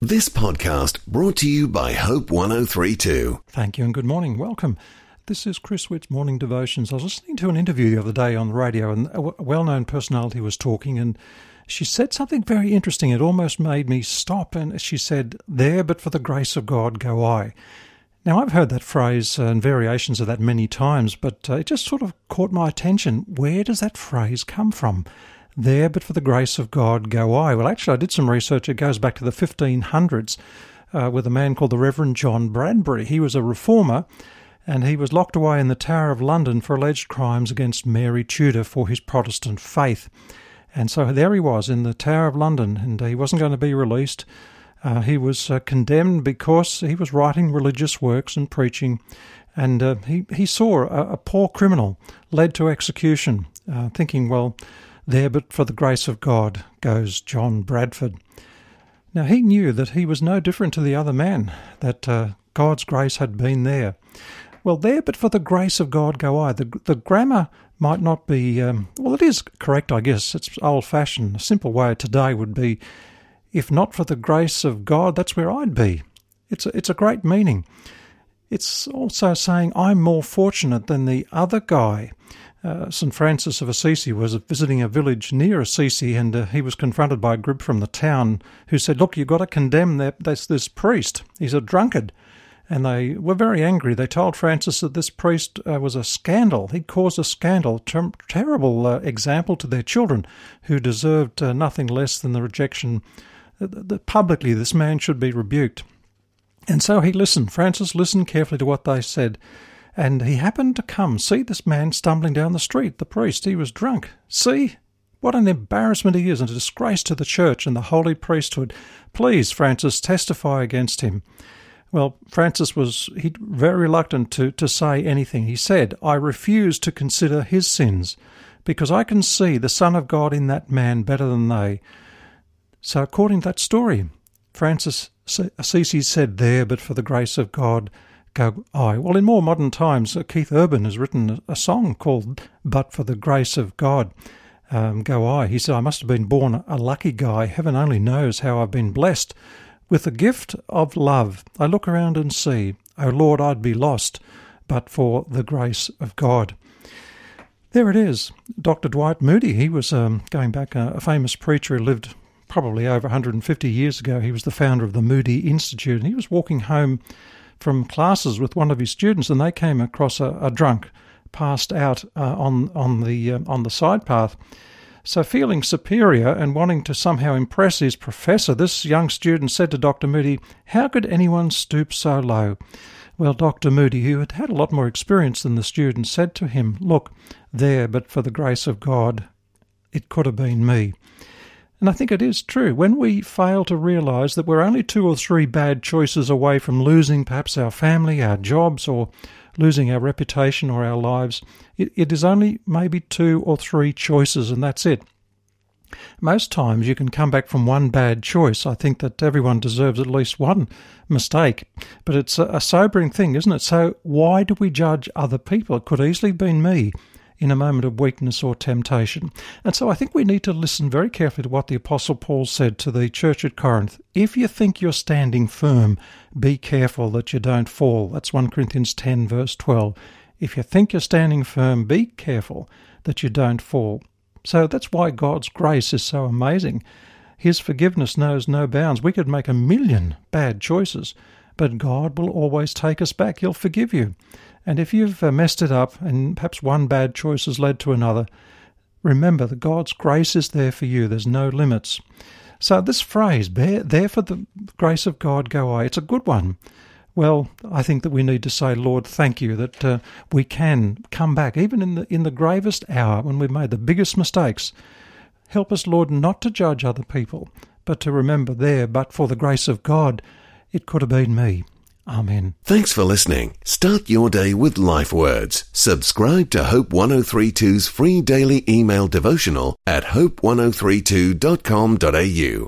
This podcast brought to you by Hope 1032. Thank you and good morning. Welcome. This is Chris Witt's Morning Devotions. I was listening to an interview the other day on the radio and a well-known personality was talking and she said something very interesting. It almost made me stop and she said, "There but for the grace of God go I." Now, I've heard that phrase and variations of that many times, but it just sort of caught my attention. Where does that phrase come from? There but for the grace of God go I. Well, actually, I did some research. It goes back to the 1500s with a man called the Reverend John Bradbury. He was a reformer and he was locked away in the Tower of London for alleged crimes against Mary Tudor for his Protestant faith. And so there he was in the Tower of London, and he wasn't going to be released. He was condemned because he was writing religious works and preaching, and he saw a poor criminal led to execution, thinking, well, there but for the grace of God goes John Bradford. Now he knew that he was no different to the other man, that God's grace had been there. Well, there but for the grace of God go I. The grammar might not be, well, it is correct, I guess. It's old-fashioned. A simple way today would be, if not for the grace of God, that's where I'd be. It's a great meaning. It's also saying I'm more fortunate than the other guy. St. Francis of Assisi was visiting a village near Assisi, and he was confronted by a group from the town who said, "Look, you've got to condemn this priest. He's a drunkard." And they were very angry. They told Francis that this priest was a scandal. He'd caused a scandal, terrible example to their children, who deserved nothing less than the rejection. Publicly, this man should be rebuked. And so he listened. Francis listened carefully to what they said. And he happened to see this man stumbling down the street, the priest. He was drunk. See? What an embarrassment he is, and a disgrace to the church and the holy priesthood. Please, Francis, testify against him. Well, Francis was very reluctant to say anything. He said, "I refuse to consider his sins, because I can see the Son of God in that man better than they." So according to that story, Francis Assisi said, "There but for the grace of God go I." Well, in more modern times, Keith Urban has written a song called "But for the Grace of God Go I." He said, "I must have been born a lucky guy. Heaven only knows how I've been blessed with the gift of love. I look around and see, oh Lord, I'd be lost but for the grace of God." There it is. Dr. Dwight Moody, he was going back a famous preacher who lived probably over 150 years ago. He was the founder of the Moody Institute, and he was walking home from classes with one of his students, and they came across a drunk passed out on the side path. So feeling superior and wanting to somehow impress his professor, this young student said to Dr. Moody, "How could anyone stoop so low?" Well, Dr. Moody, who had a lot more experience than the student, said to him, "Look, there but for the grace of God, it could have been me." And I think it is true. When we fail to realise that we're only 2 or 3 bad choices away from losing perhaps our family, our jobs, or losing our reputation or our lives, it is only maybe 2 or 3 choices, and that's it. Most times you can come back from one bad choice. I think that everyone deserves at least one mistake, but it's a sobering thing, isn't it? So why do we judge other people? It could easily have been me in a moment of weakness or temptation. And so I think we need to listen very carefully to what the Apostle Paul said to the church at Corinth. If you think you're standing firm, be careful that you don't fall. That's 1 Corinthians 10 verse 12. If you think you're standing firm, be careful that you don't fall. So that's why God's grace is so amazing. His forgiveness knows no bounds. We could make 1,000,000 bad choices, but God will always take us back. He'll forgive you. And if you've messed it up and perhaps one bad choice has led to another, remember that God's grace is there for you. There's no limits. So this phrase, "there for the grace of God go I," it's a good one. Well, I think that we need to say, "Lord, thank you that we can come back, even in the gravest hour when we've made the biggest mistakes. Help us, Lord, not to judge other people, but to remember there, but for the grace of God, it could have been me." Amen. Thanks for listening. Start your day with Life Words. Subscribe to Hope 1032's free daily email devotional at hope1032.com.au.